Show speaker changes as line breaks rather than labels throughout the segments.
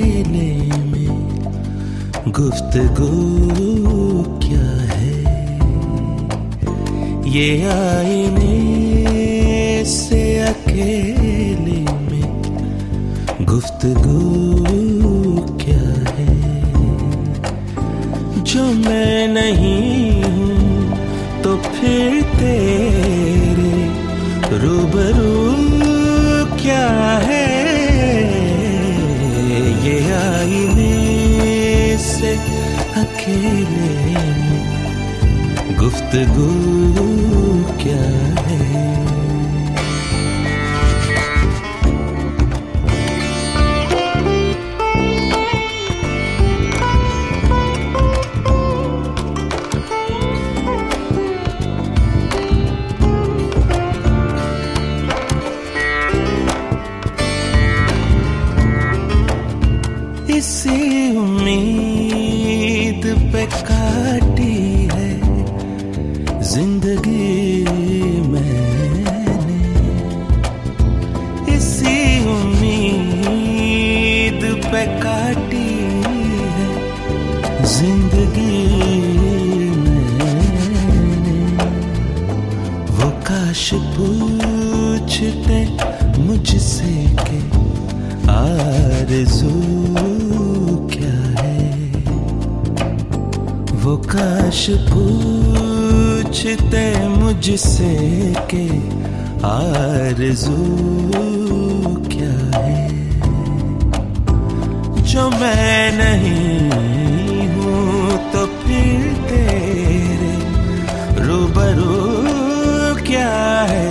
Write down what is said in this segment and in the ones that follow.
अकेले में गुफ्तगू क्या है, ये आईने से अकेले में गुफ्तगू क्या है। जो मैं नहीं हूँ तो फिर तेरे रूबरू क्या है, ये आईने से अकेले में गुफ्तगू क्या है। इसी उम्मीद पे काटी है जिंदगी मैंने, इसी उम्मीद पे काटी है जिंदगी मैंने। वो काश पूछते मुझसे के आरज़ू क्या है, वो काश पूछते मुझसे के आरज़ू क्या है। जो मैं नहीं हूँ तो फिर तेरे रूबरू क्या है।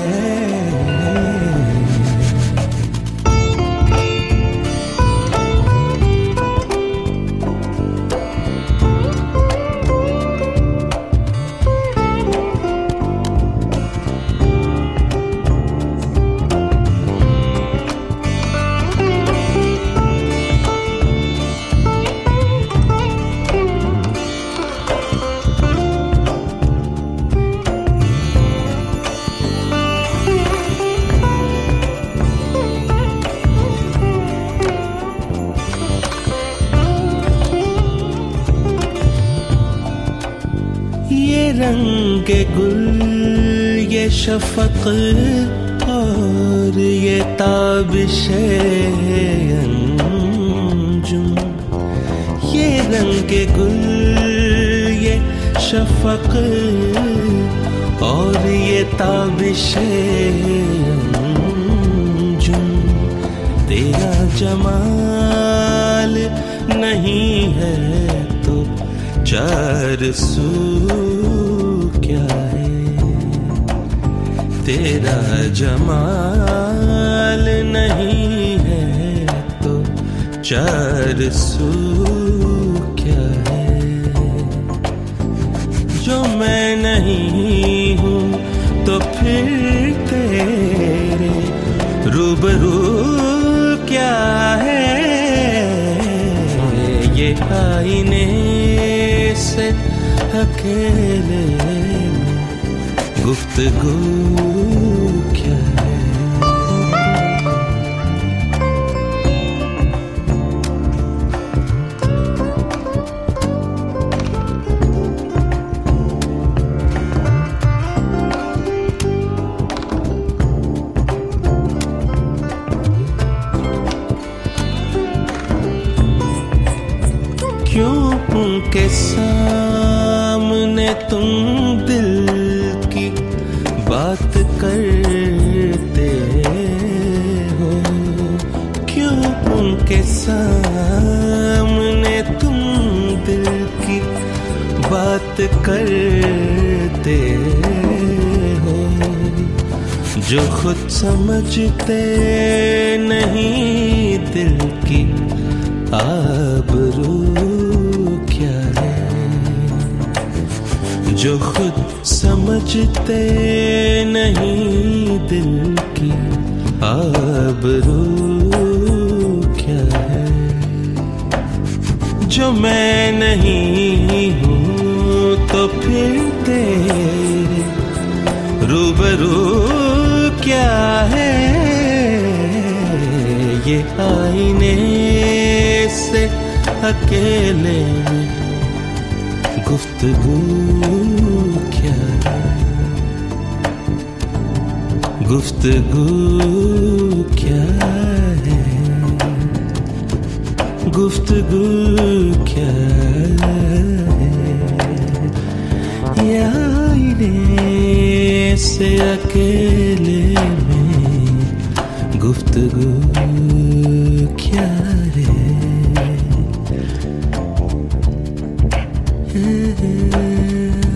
रंगे गुल ये शफक और ये ताबिशे अंजुम, ये रंगे गुल ये शफक और ये ताबिशे अंजुम। तेरा जमाल नहीं है तो चार सू क्या है, तेरा जमाल नहीं है तो चार सू क्या है। जो मैं नहीं हूँ तो फिर तेरे रूबरू क्या है, ये आईने से अकेले में गुफ्तगू क्या है। क्यों उनके सामने तुम दिल की बात करते हो, क्यों उनके सामने तुम दिल की बात करते हो। जो खुद समझते नहीं दिल की आबरू क्या है, जो खुद समझते नहीं दिल की आबरू क्या है। जो मैं नहीं हूँ तो फिर तेरे रूबरू क्या है, ये आईने से अकेले में गुफ्तगू क्या, गुफ्तगू क्या है, गुफ्तगू क्या है, या आईने से अकेले में गुफ्तगू क्या है।